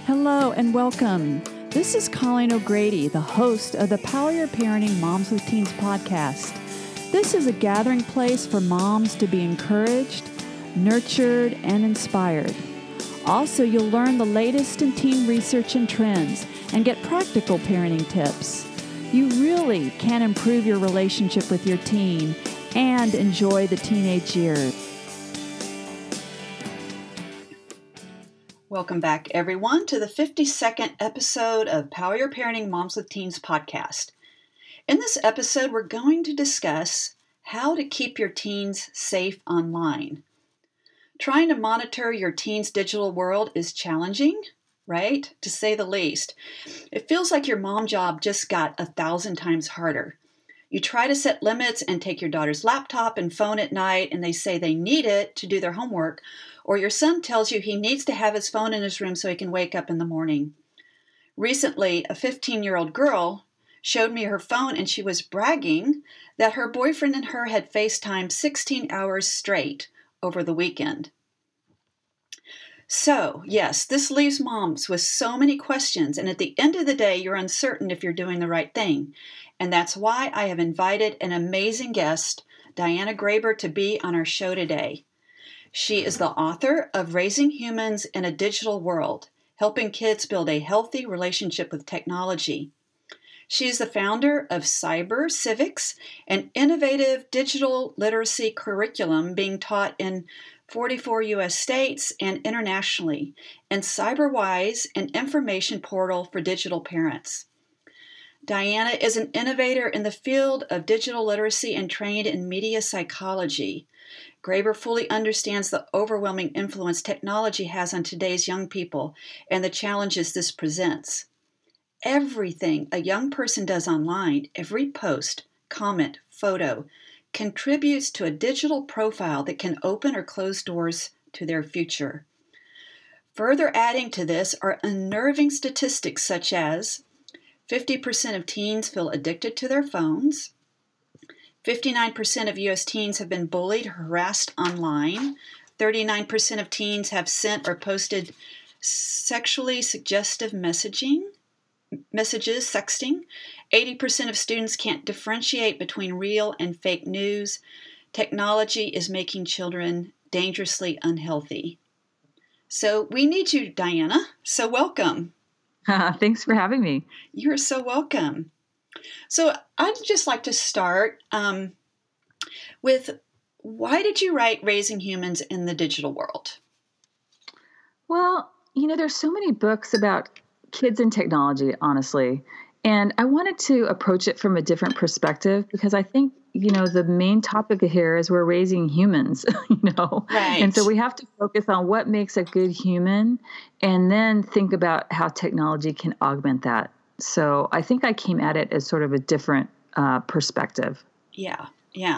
Hello and welcome. This is Colleen O'Grady, the host of the Power Your Parenting Moms with Teens podcast. This is a gathering place for moms to be encouraged, nurtured, and inspired. Also, you'll learn the latest in teen research and trends and get practical parenting tips. You really can improve your relationship with your teen and enjoy the teenage years. Welcome back, everyone, to the 52nd episode of Power Your Parenting Moms with Teens podcast. In this episode, we're going to discuss how to keep your teens safe online. Trying to monitor your teen's digital world is challenging, right? To say the least. It feels like your mom job just got 1,000 times harder. You try to set limits and take your daughter's laptop and phone at night, and they say they need it to do their homework, or your son tells you he needs to have his phone in his room so he can wake up in the morning. Recently, a 15-year-old girl showed me her phone, and she was bragging that her boyfriend and her had FaceTimed 16 hours straight over the weekend. So, yes, this leaves moms with so many questions, and at the end of the day, you're uncertain if you're doing the right thing. And that's why I have invited an amazing guest, Diana Graber, to be on our show today. She is the author of Raising Humans in a Digital World, Helping Kids Build a Healthy Relationship with Technology. She is the founder of Cyber Civics, an innovative digital literacy curriculum being taught in 44 U.S. states and internationally, and CyberWise, an information portal for digital parents. Diana is an innovator in the field of digital literacy and trained in media psychology. Graber fully understands the overwhelming influence technology has on today's young people and the challenges this presents. Everything a young person does online, every post, comment, photo, contributes to a digital profile that can open or close doors to their future. Further adding to this are unnerving statistics such as 50% of teens feel addicted to their phones, 59% of U.S. teens have been bullied or harassed online, 39% of teens have sent or posted sexually suggestive messages, sexting, 80% of students can't differentiate between real and fake news. Technology is making children dangerously unhealthy. So we need you, Diana. So welcome. Thanks for having me. You're so welcome. So I'd just like to start with, why did you write Raising Humans in the Digital World? Well, there's so many books about kids and technology, honestly. And I wanted to approach it from a different perspective because I think, the main topic here is we're raising humans, Right. And so we have to focus on what makes a good human and then think about how technology can augment that. So I think I came at it as sort of a different perspective. Yeah.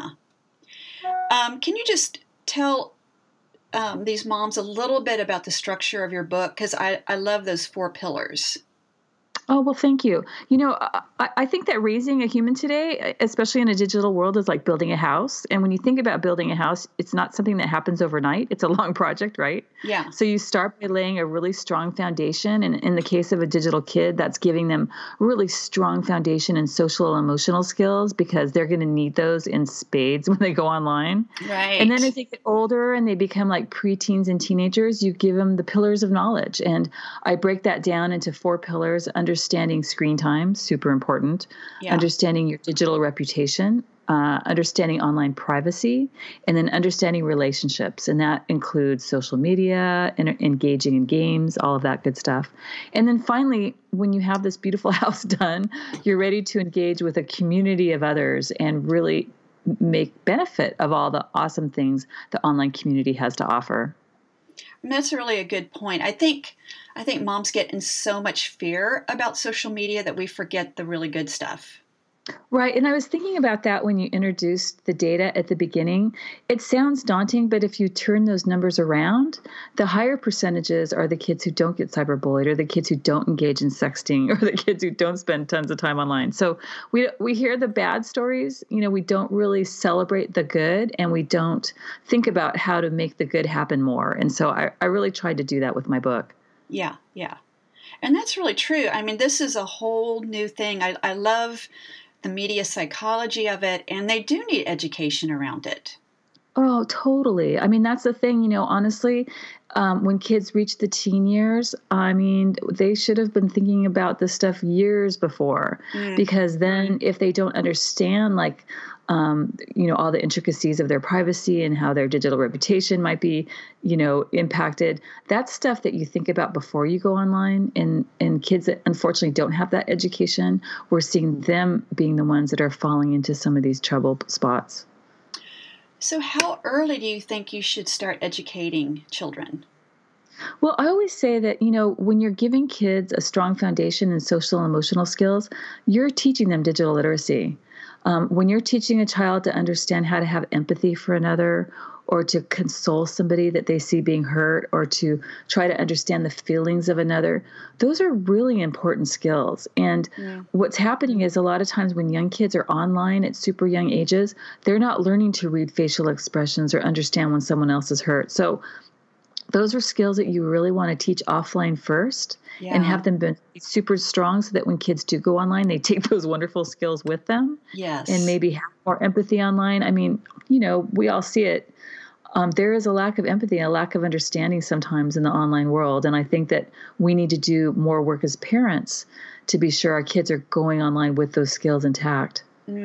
Can you just tell these moms a little bit about the structure of your book? Because I love those 4 pillars. Oh, well, thank you. I think that raising a human today, especially in a digital world, is like building a house. And when you think about building a house, it's not something that happens overnight. It's a long project, right? Yeah. So you start by laying a really strong foundation. And in the case of a digital kid, that's giving them really strong foundation in social and emotional skills because they're going to need those in spades when they go online. Right. And then as they get older and they become like preteens and teenagers, you give them the pillars of knowledge. And I break that down into 4 pillars: understanding screen time, super important, understanding your digital reputation, understanding online privacy, and then understanding relationships. And that includes social media, engaging in games, all of that good stuff. And then finally, when you have this beautiful house done, you're ready to engage with a community of others and really make benefit of all the awesome things the online community has to offer. And that's really a good point. I think moms get in so much fear about social media that we forget the really good stuff. Right. And I was thinking about that when you introduced the data at the beginning. It sounds daunting, but if you turn those numbers around, the higher percentages are the kids who don't get cyberbullied, or the kids who don't engage in sexting, or the kids who don't spend tons of time online. So we hear the bad stories. We don't really celebrate the good, and we don't think about how to make the good happen more. And so I really tried to do that with my book. Yeah. And that's really true. I mean, this is a whole new thing. I love the media psychology of it, and they do need education around it. Oh, totally. I mean, that's the thing, honestly, when kids reach the teen years, I mean, they should have been thinking about this stuff years before, because then if they don't understand, like, all the intricacies of their privacy and how their digital reputation might be, impacted, that's stuff that you think about before you go online. And kids that unfortunately don't have that education, we're seeing them being the ones that are falling into some of these trouble spots. So how early do you think you should start educating children? Well, I always say that, when you're giving kids a strong foundation in social and emotional skills, you're teaching them digital literacy. When you're teaching a child to understand how to have empathy for another, or to console somebody that they see being hurt, or to try to understand the feelings of another, those are really important skills. And what's happening is a lot of times when young kids are online at super young ages, they're not learning to read facial expressions or understand when someone else is hurt. So those are skills that you really want to teach offline first, and have them be super strong so that when kids do go online, they take those wonderful skills with them. Yes. And maybe have more empathy online. I mean, we all see it. There is a lack of empathy, a lack of understanding sometimes in the online world. And I think that we need to do more work as parents to be sure our kids are going online with those skills intact.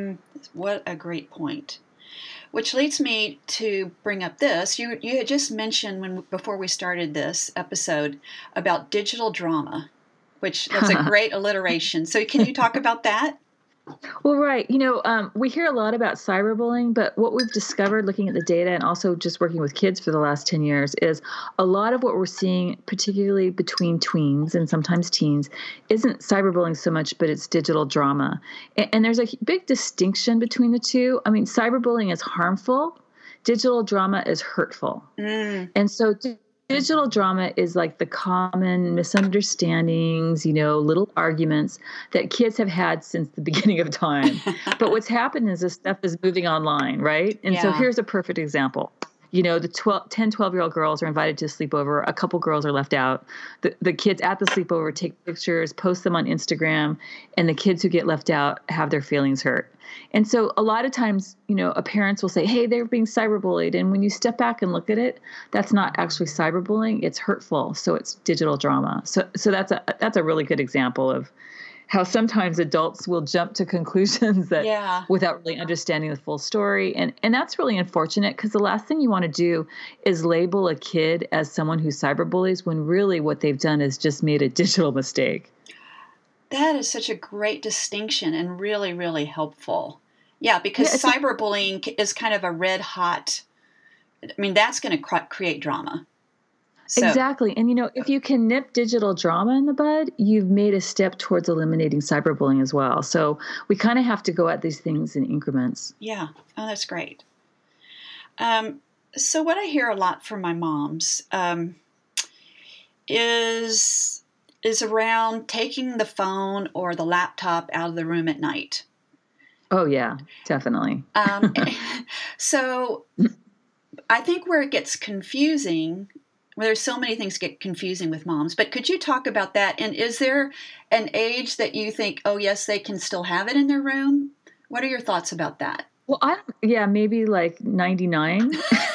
What a great point. Which leads me to bring up this. You had just mentioned before we started this episode about digital drama, which that's a great alliteration. So can you talk about that? Well, right. We hear a lot about cyberbullying, but what we've discovered looking at the data and also just working with kids for the last 10 years is a lot of what we're seeing, particularly between tweens and sometimes teens, isn't cyberbullying so much, but it's digital drama. And there's a big distinction between the two. I mean, cyberbullying is harmful. Digital drama is hurtful. And so digital drama is like the common misunderstandings, little arguments that kids have had since the beginning of time. But what's happened is this stuff is moving online, right? And so here's a perfect example. The 10, 12-year-old girls are invited to a sleepover. A couple girls are left out. The kids at the sleepover take pictures, post them on Instagram, and the kids who get left out have their feelings hurt. And so a lot of times, parents will say, hey, they're being cyberbullied. And when you step back and look at it, that's not actually cyberbullying. It's hurtful. So it's digital drama. So that's a really good example of how sometimes adults will jump to conclusions that without really understanding the full story. And that's really unfortunate, because the last thing you want to do is label a kid as someone who cyberbullies when really what they've done is just made a digital mistake. That is such a great distinction and really, really helpful. Yeah, because cyberbullying is kind of a red hot, that's going to create drama. So. Exactly. And, if you can nip digital drama in the bud, you've made a step towards eliminating cyberbullying as well. So we kind of have to go at these things in increments. Yeah. Oh, that's great. So what I hear a lot from my moms is around taking the phone or the laptop out of the room at night. Oh, yeah, definitely. So I think where it gets confusing, there's so many things get confusing with moms, but could you talk about that? And is there an age that you think, oh, yes, they can still have it in their room? What are your thoughts about that? Well, maybe like 99.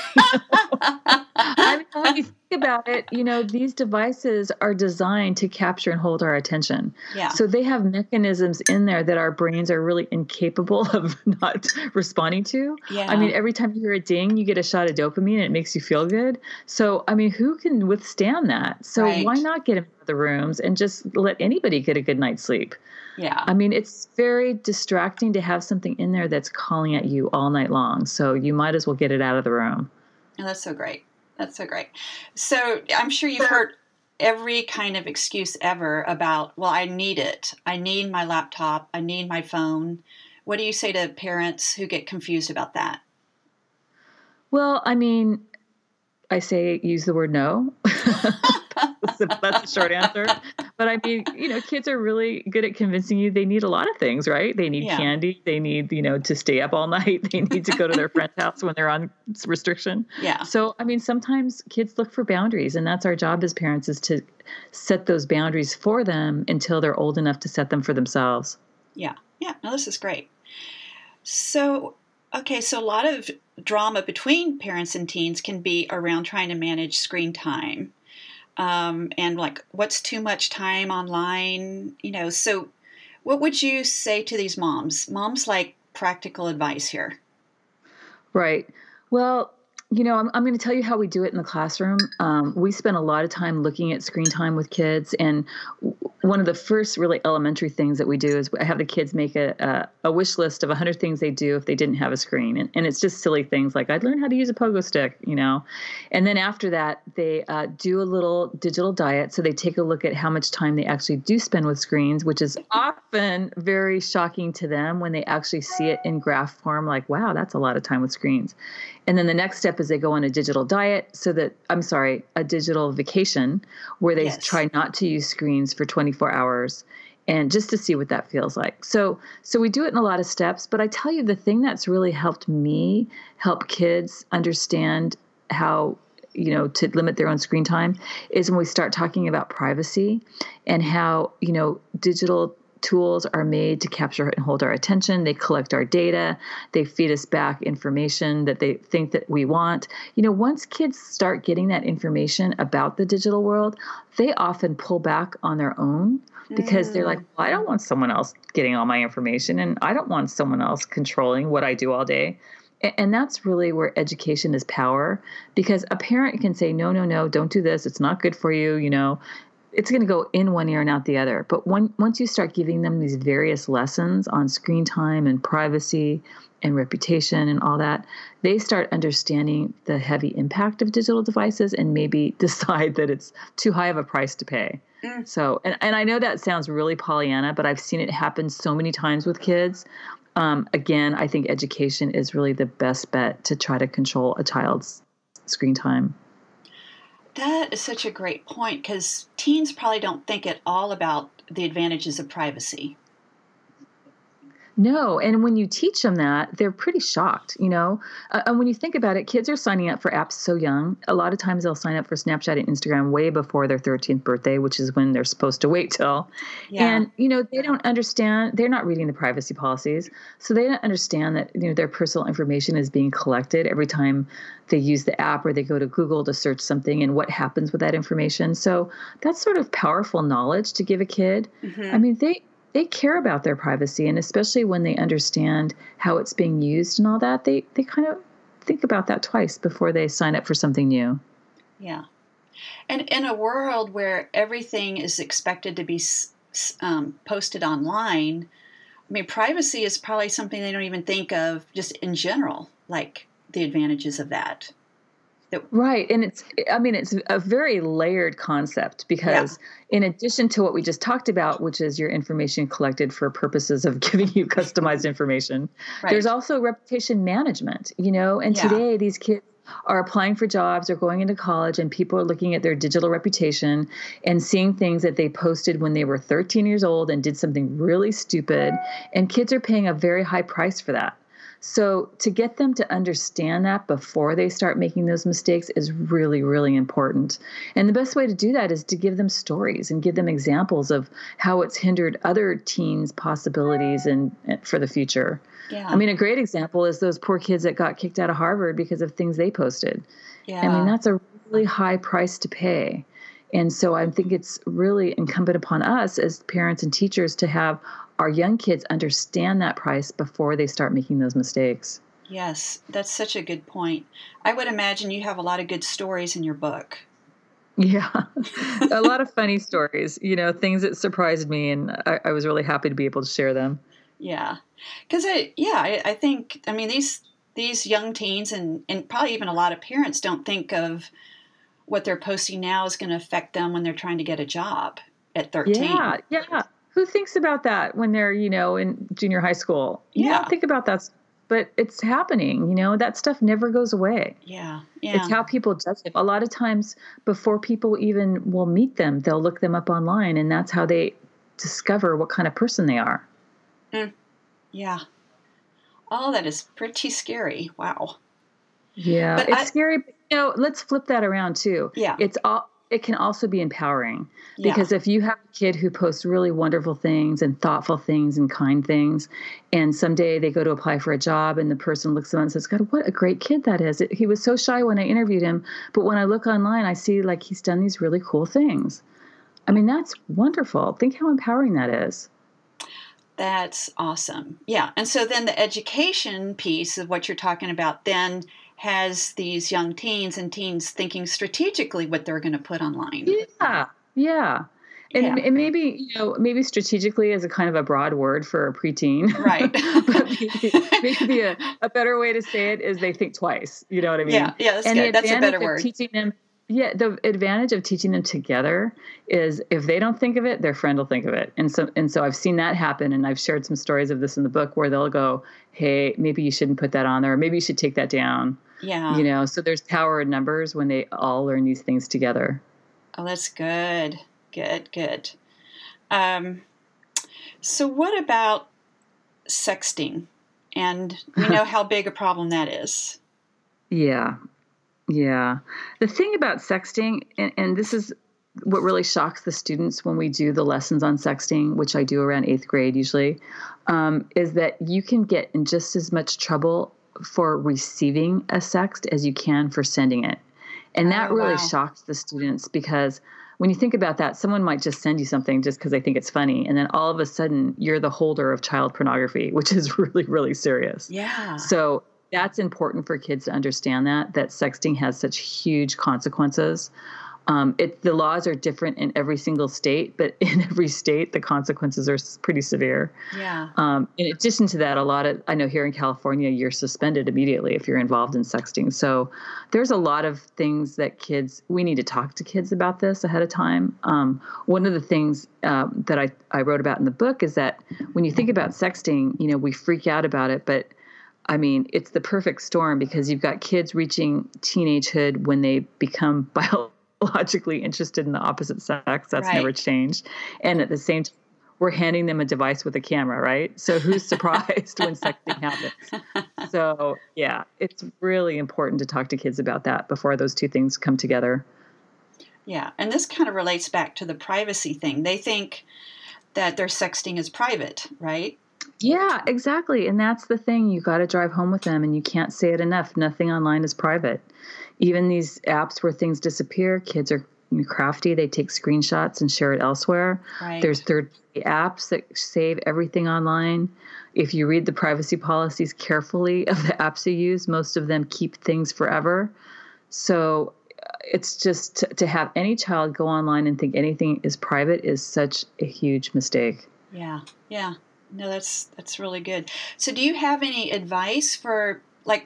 When you think about it, these devices are designed to capture and hold our attention. Yeah. So they have mechanisms in there that our brains are really incapable of not responding to. Yeah. Every time you hear a ding, you get a shot of dopamine and it makes you feel good. So, who can withstand that? So why not get them out of the rooms and just let anybody get a good night's sleep? Yeah. It's very distracting to have something in there that's calling at you all night long. So you might as well get it out of the room. Oh, that's so great. That's so great. So I'm sure you've heard every kind of excuse ever about, well, I need it. I need my laptop. I need my phone. What do you say to parents who get confused about that? Well, I say use the word no. That's the short answer. But I mean, kids are really good at convincing you they need a lot of things, right? They need Yeah. candy. They need, to stay up all night. They need to go to their friend's house when they're on restriction. Yeah. So, I mean, sometimes kids look for boundaries, and that's our job as parents, is to set those boundaries for them until they're old enough to set them for themselves. Yeah. Yeah. No, this is great. So, okay. So a lot of drama between parents and teens can be around trying to manage screen time. And like, what's too much time online? So what would you say to these moms? Moms like practical advice here. Right. Well, I'm going to tell you how we do it in the classroom. We spend a lot of time looking at screen time with kids. And one of the first really elementary things that we do is I have the kids make a wish list of 100 things they do if they didn't have a screen. And it's just silly things like, I'd learn how to use a pogo stick, And then after that, they do a little digital diet. So they take a look at how much time they actually do spend with screens, which is often very shocking to them when they actually see it in graph form, like, wow, that's a lot of time with screens. And then the next step is they go on a digital diet, a digital vacation, where they try not to use screens for 24 hours, and just to see what that feels like. So we do it in a lot of steps, but I tell you, the thing that's really helped me help kids understand how, to limit their own screen time is when we start talking about privacy and how, digital tools are made to capture and hold our attention. They collect our data. They feed us back information that they think that we want. Once kids start getting that information about the digital world, they often pull back on their own because they're like, well, I don't want someone else getting all my information, and I don't want someone else controlling what I do all day. And that's really where education is power, because a parent can say, no, don't do this. It's not good for you. It's going to go in one ear and out the other. But once you start giving them these various lessons on screen time and privacy and reputation and all that, they start understanding the heavy impact of digital devices and maybe decide that it's too high of a price to pay. So, and I know that sounds really Pollyanna, but I've seen it happen so many times with kids. Again, I think education is really the best bet to try to control a child's screen time. That is such a great point, because teens probably don't think at all about the advantages of privacy. No. And when you teach them that, they're pretty shocked, And when you think about it, kids are signing up for apps so young. A lot of times they'll sign up for Snapchat and Instagram way before their 13th birthday, which is when they're supposed to wait till. Yeah. And, they don't understand. They're not reading the privacy policies. So they don't understand that, their personal information is being collected every time they use the app or they go to Google to search something, and what happens with that information. So that's sort of powerful knowledge to give a kid. Mm-hmm. I mean, they care about their privacy, and especially when they understand how it's being used and all that, they kind of think about that twice before they sign up for something new. Yeah. And in a world where everything is expected to be posted online, I mean, privacy is probably something they don't even think of just in general, like the advantages of that. Right. And it's a very layered concept, because in addition to what we just talked about, which is your information collected for purposes of giving you customized information, there's also reputation management, and today these kids are applying for jobs or going into college, and people are looking at their digital reputation and seeing things that they posted when they were 13 years old and did something really stupid. And kids are paying a very high price for that. So to get them to understand that before they start making those mistakes is really, really important. And the best way to do that is to give them stories and give them examples of how it's hindered other teens' possibilities and for the future. Yeah. I mean, a great example is those poor kids that got kicked out of Harvard because of things they posted. Yeah. I mean, that's a really high price to pay. And so I think it's really incumbent upon us as parents and teachers to have our young kids understand that price before they start making those mistakes. Yes, that's such a good point. I would imagine you have a lot of good stories in your book. Yeah, a lot of funny stories, things that surprised me, and I was really happy to be able to share them. Yeah, because I think, I mean, these young teens and probably even a lot of parents don't think of what they're posting now is going to affect them when they're trying to get a job at 13. Yeah. Who thinks about that when they're, in junior high school? You don't think about that. but it's happening. That stuff never goes away. Yeah. It's how people judge them. A lot of times before people even will meet them, they'll look them up online, and that's how they discover what kind of person they are. Yeah. Oh, that is pretty scary. Wow. Yeah, but it's scary. Let's flip that around too. Yeah. It can also be empowering, because if you have a kid who posts really wonderful things and thoughtful things and kind things, and someday they go to apply for a job and the person looks at them and says, God, what a great kid that is. He was so shy when I interviewed him, but when I look online, I see like he's done these really cool things. I mean, that's wonderful. Think how empowering that is. That's awesome. Yeah. And so then the education piece of what you're talking about then has these young teens and teens thinking strategically what they're going to put online. Yeah. And maybe strategically is a kind of a broad word for a preteen. Right. But maybe a better way to say it is they think twice. You know what I mean? Yeah, that's good. That's a better word. Teaching them, the advantage of teaching them together is if they don't think of it, their friend will think of it. And so I've seen that happen, and I've shared some stories of this in the book where they'll go, hey, maybe you shouldn't put that on there, or maybe you should take that down. Yeah. So there's power in numbers when they all learn these things together. Oh, that's good. Good. So what about sexting? And we know how big a problem that is. Yeah. The thing about sexting, and this is what really shocks the students when we do the lessons on sexting, which I do around 8th grade usually, is that you can get in just as much trouble for receiving a sext as you can for sending it. And that really shocks the students, because when you think about that, someone might just send you something just because they think it's funny. And then all of a sudden you're the holder of child pornography, which is really, really serious. Yeah. So that's important for kids to understand that sexting has such huge consequences. The laws are different in every single state, but in every state, the consequences are pretty severe. Yeah. In addition to that, I know here in California, you're suspended immediately if you're involved in sexting. So there's a lot of things that we need to talk to kids about this ahead of time. One of the things that I wrote about in the book is that when you think about sexting, we freak out about it, but I mean, it's the perfect storm, because you've got kids reaching teenagehood when they become biologically interested in the opposite sex. That's never changed. And at the same time, we're handing them a device with a camera, right? So who's surprised when sexting happens? So yeah, it's really important to talk to kids about that before those two things come together. Yeah. And this kind of relates back to the privacy thing. They think that their sexting is private, right? Yeah, exactly. And that's the thing. You got to drive home with them, and you can't say it enough. Nothing online is private. Even these apps where things disappear, kids are crafty. They take screenshots and share it elsewhere. Right. There's third-party apps that save everything online. If you read the privacy policies carefully of the apps you use, most of them keep things forever. So it's just to have any child go online and think anything is private is such a huge mistake. Yeah. No, that's really good. So do you have any advice for,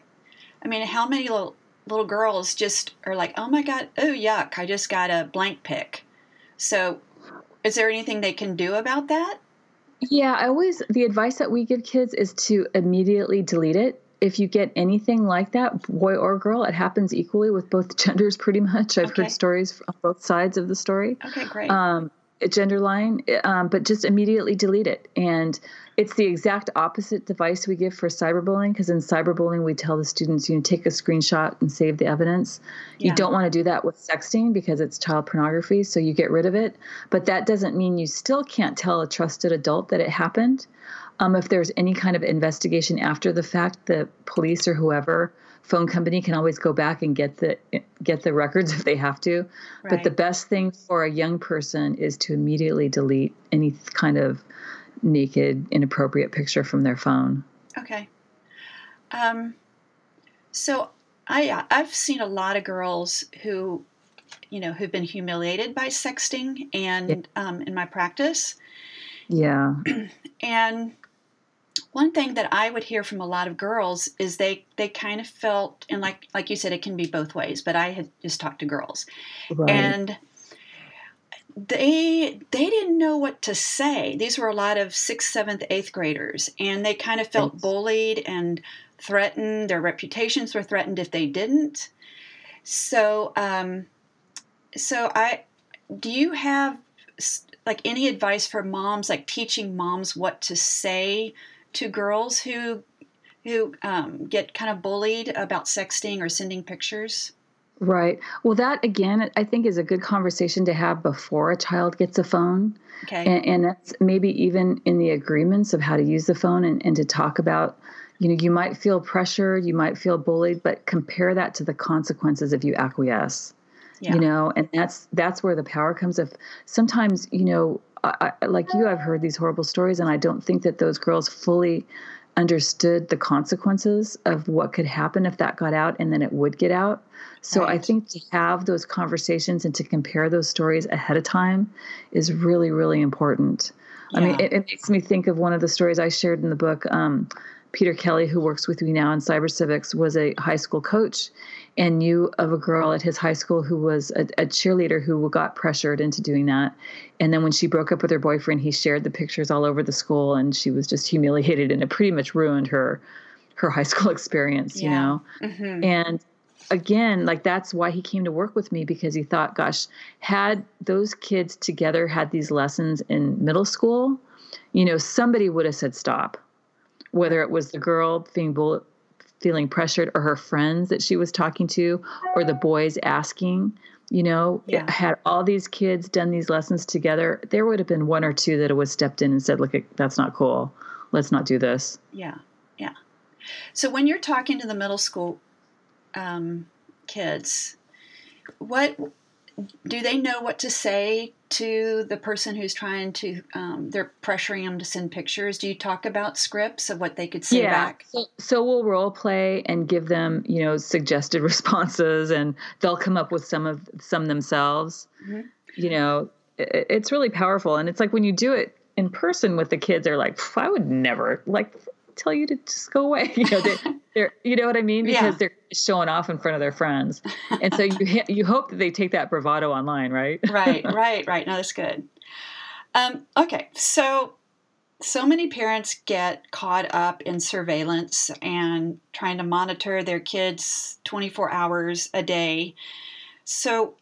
how many little girls just are like, oh my God, oh yuck, I just got a blank pic. So is there anything they can do about that? Yeah, the advice that we give kids is to immediately delete it. If you get anything like that, boy or girl, it happens equally with both genders pretty much. I've heard stories on both sides of the story. Okay, great. Gender line, but just immediately delete it. And it's the exact opposite device we give for cyberbullying, because in cyberbullying, we tell the students, take a screenshot and save the evidence. Yeah. You don't want to do that with sexting because it's child pornography, so you get rid of it. But that doesn't mean you still can't tell a trusted adult that it happened. If there's any kind of investigation after the fact, the police or whoever, phone company can always go back and get the records if they have to. Right. But the best thing for a young person is to immediately delete any kind of naked, inappropriate picture from their phone. Okay. So I've seen a lot of girls who've been humiliated by sexting and in my practice. Yeah. And one thing that I would hear from a lot of girls is they kind of felt, and like you said, it can be both ways, but I had just talked to girls. Right. And they didn't know what to say. These were a lot of 6th, 7th, 8th graders, and they kind of felt bullied and threatened. Their reputations were threatened if they didn't. So, do you have like any advice for moms, like teaching moms what to say to girls who get kind of bullied about sexting or sending pictures? Right. Well, that again, I think is a good conversation to have before a child gets a phone. Okay. And that's maybe even in the agreements of how to use the phone and to talk about, you might feel pressured, you might feel bullied, but compare that to the consequences if you acquiesce. Yeah. And that's where the power comes. If sometimes, I, like you, I've heard these horrible stories, and I don't think that those girls fully understood the consequences of what could happen if that got out, and then it would get out. So Right. I think to have those conversations and to compare those stories ahead of time is really, really important. Yeah. I mean, it makes me think of one of the stories I shared in the book. Peter Kelly, who works with me now in cyber civics, was a high school coach and knew of a girl at his high school who was a cheerleader who got pressured into doing that. And then when she broke up with her boyfriend, he shared the pictures all over the school, and she was just humiliated, and it pretty much ruined her high school experience, Yeah. Mm-hmm. And again, like that's why he came to work with me, because he thought, gosh, had those kids together had these lessons in middle school, somebody would have said stop. Whether it was the girl feeling pressured, or her friends that she was talking to, or the boys asking, had all these kids done these lessons together, there would have been one or two that would have stepped in and said, look, that's not cool. Let's not do this. Yeah. Yeah. So when you're talking to the middle school kids, what do they know what to say to the person who's trying to, they're pressuring them to send pictures? Do you talk about scripts of what they could say back? So we'll role play and give them, suggested responses, and they'll come up with some themselves. Mm-hmm. It's really powerful. And it's like when you do it in person with the kids, they're like, I would never tell you to just go away. They're you know what I mean? Because they're showing off in front of their friends. And so you hope that they take that bravado online, right? Right. No, that's good. Okay. So many parents get caught up in surveillance and trying to monitor their kids 24 hours a day. So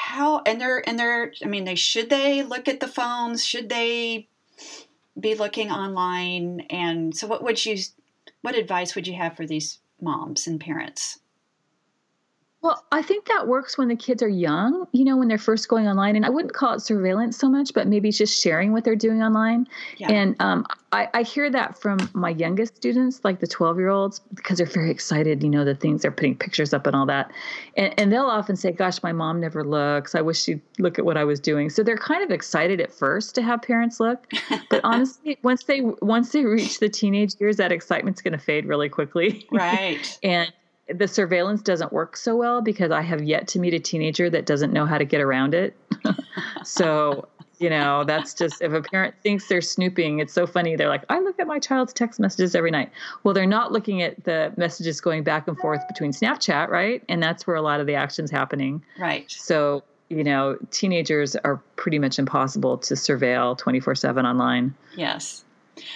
should they look at the phones? Should they be looking online? And so what advice would you have for these moms and parents? Well, I think that works when the kids are young, when they're first going online. And I wouldn't call it surveillance so much, but maybe just sharing what they're doing online. Yeah. And I hear that from my youngest students, like the 12-year-olds, because they're very excited, the things they're putting pictures up and all that. And they'll often say, gosh, my mom never looks. I wish she'd look at what I was doing. So they're kind of excited at first to have parents look. But honestly, once they reach the teenage years, that excitement's going to fade really quickly. Right. And the surveillance doesn't work so well, because I have yet to meet a teenager that doesn't know how to get around it. So, that's just, if a parent thinks they're snooping, it's so funny. They're like, I look at my child's text messages every night. Well, they're not looking at the messages going back and forth between Snapchat, right? And that's where a lot of the action's happening. Right. So, teenagers are pretty much impossible to surveil 24/7 online. Yes.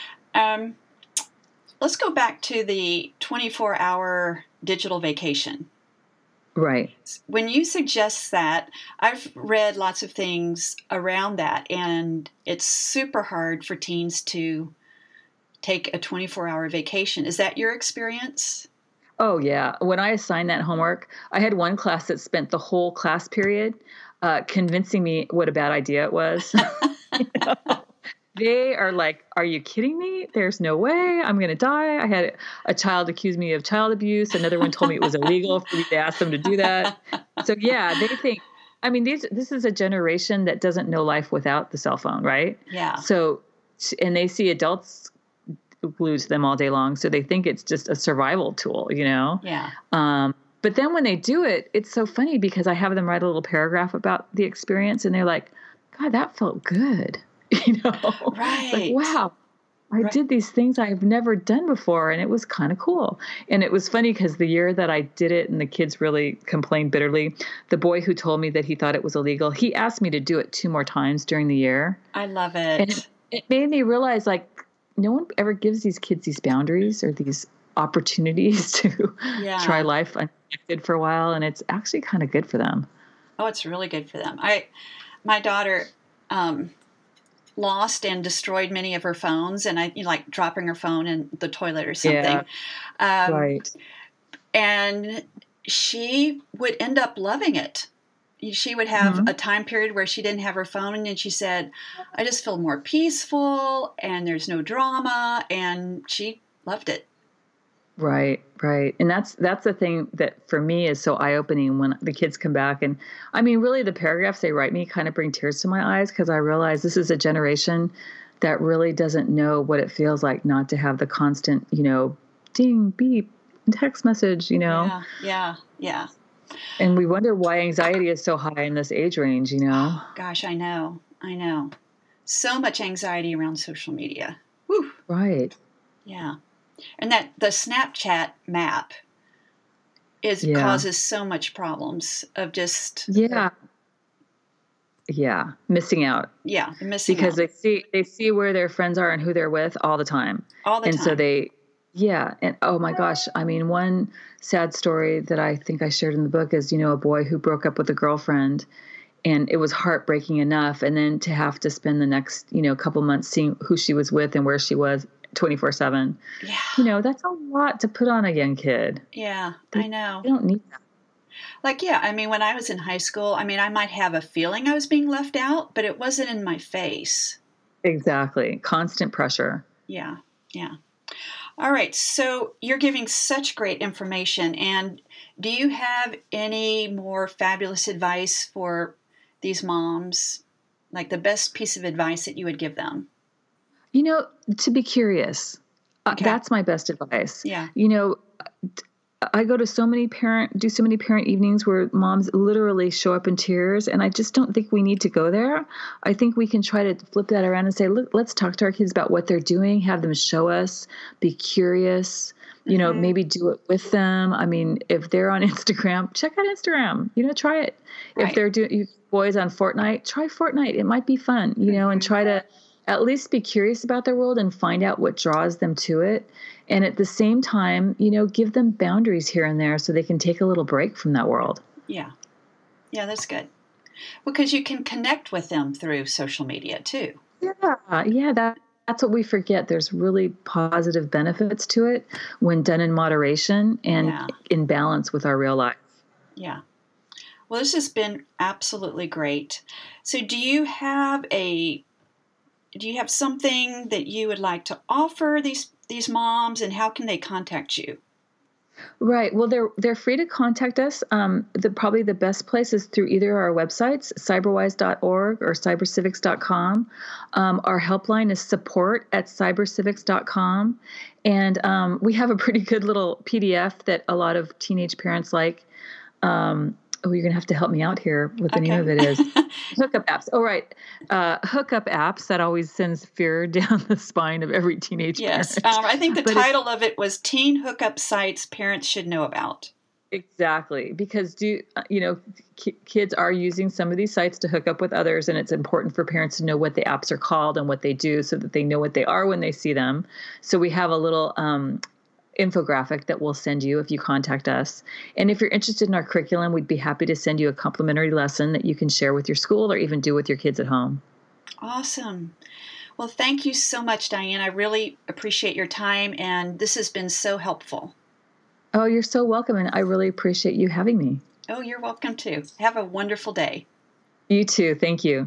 Let's go back to the 24-hour digital vacation. Right. When you suggest that, I've read lots of things around that, and it's super hard for teens to take a 24-hour vacation. Is that your experience? Oh, yeah. When I assigned that homework, I had one class that spent the whole class period convincing me what a bad idea it was. They are like, are you kidding me? There's no way. I'm going to die. I had a child accuse me of child abuse. Another one told me it was illegal for me to ask them to do that. So, yeah, they think, this is a generation that doesn't know life without the cell phone, right? Yeah. So, and they see adults glued to them all day long. So they think it's just a survival tool, Yeah. But then when they do it, it's so funny, because I have them write a little paragraph about the experience, and they're like, God, that felt good. Right. Like, wow, I did these things I've never done before, and it was kind of cool. And it was funny because the year that I did it and the kids really complained bitterly, the boy who told me that he thought it was illegal, he asked me to do it 2 more times during the year. I love it. And it made me realize, like, no one ever gives these kids these boundaries or these opportunities to try life unconnected for a while. And it's actually kind of good for them. Oh, it's really good for them. My daughter lost and destroyed many of her phones, and like dropping her phone in the toilet or something. Yeah. Right. And she would end up loving it. She would have a time period where she didn't have her phone, and she said, I just feel more peaceful and there's no drama, and she loved it. Right. And that's the thing that for me is so eye-opening when the kids come back. And I mean, really the paragraphs they write me kind of bring tears to my eyes, because I realize this is a generation that really doesn't know what it feels like not to have the constant, ding, beep, text message, Yeah. And we wonder why anxiety is so high in this age range, Oh, gosh, I know. So much anxiety around social media. Whew. Right. Yeah. And that the Snapchat map causes so much problems of just missing out. Yeah, because they see where their friends are and who they're with all the time. And so and oh my gosh, I mean, one sad story that I think I shared in the book is, a boy who broke up with a girlfriend, and it was heartbreaking enough, and then to have to spend the next, couple months seeing who she was with and where she was 24/7. Yeah. That's a lot to put on a young kid. Yeah, I know. They don't need that. Like, I mean, when I was in high school, I mean, I might have a feeling I was being left out, but it wasn't in my face. Exactly. Constant pressure. Yeah. All right. So you're giving such great information. And do you have any more fabulous advice for these moms? Like the best piece of advice that you would give them? To be curious. Okay. That's my best advice. Yeah. I go to so many parent evenings where moms literally show up in tears, and I just don't think we need to go there. I think we can try to flip that around and say, look, let's talk to our kids about what they're doing, have them show us, be curious, maybe do it with them. I mean, if they're on Instagram, check out Instagram, try it. Right. If they're doing boys on Fortnite, try Fortnite. It might be fun, and try to at least be curious about their world and find out what draws them to it. And at the same time, give them boundaries here and there so they can take a little break from that world. Yeah. Yeah, that's good. Because you can connect with them through social media too. Yeah, that's what we forget. There's really positive benefits to it when done in moderation and in balance with our real life. Yeah. Well, this has been absolutely great. So do you have something that you would like to offer these moms, and how can they contact you? Right. Well, they're free to contact us. Probably the best place is through either our websites, cyberwise.org or cybercivics.com. Our helpline is support@cybercivics.com. And we have a pretty good little PDF that a lot of teenage parents like. You're going to have to help me out here. What the name of it is. Hookup apps. Oh, right. Hookup apps. That always sends fear down the spine of every teenage parent. Yes. I think the title of it was Teen Hookup Sites Parents Should Know About. Exactly. Because kids are using some of these sites to hook up with others, and it's important for parents to know what the apps are called and what they do so that they know what they are when they see them. So we have a little infographic that we'll send you if you contact us. And if you're interested in our curriculum, we'd be happy to send you a complimentary lesson that you can share with your school or even do with your kids at home. Awesome. Well, thank you so much, Diane. I really appreciate your time, and this has been so helpful. Oh, you're so welcome, and I really appreciate you having me. Oh, you're welcome too. Have a wonderful day. You too. Thank you.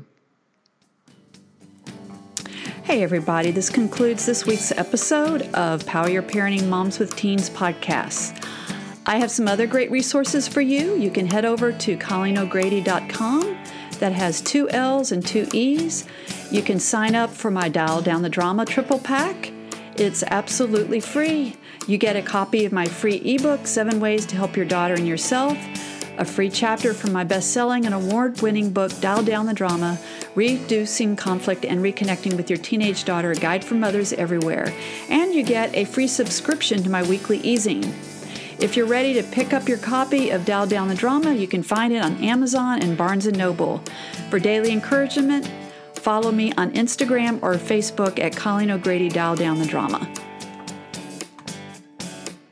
Hey everybody, this concludes this week's episode of Power Your Parenting Moms with Teens podcast. I have some other great resources for you. You can head over to ColleenO'Grady.com. That has 2 L's and 2 E's. You can sign up for my Dial Down the Drama triple pack. It's absolutely free. You get a copy of my free ebook, 7 Ways to Help Your Daughter and Yourself, a free chapter from my best-selling and award-winning book, Dial Down the Drama, Reducing Conflict and Reconnecting with Your Teenage Daughter, a guide for mothers everywhere. And you get a free subscription to my weekly e-zine. If you're ready to pick up your copy of Dial Down the Drama, you can find it on Amazon and Barnes & Noble. For daily encouragement, follow me on Instagram or Facebook at Colleen O'Grady Dial Down the Drama.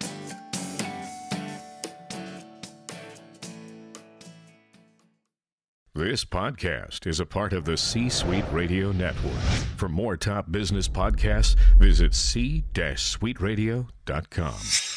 This podcast is a part of the C-Suite Radio Network. For more top business podcasts, visit c-suiteradio.com.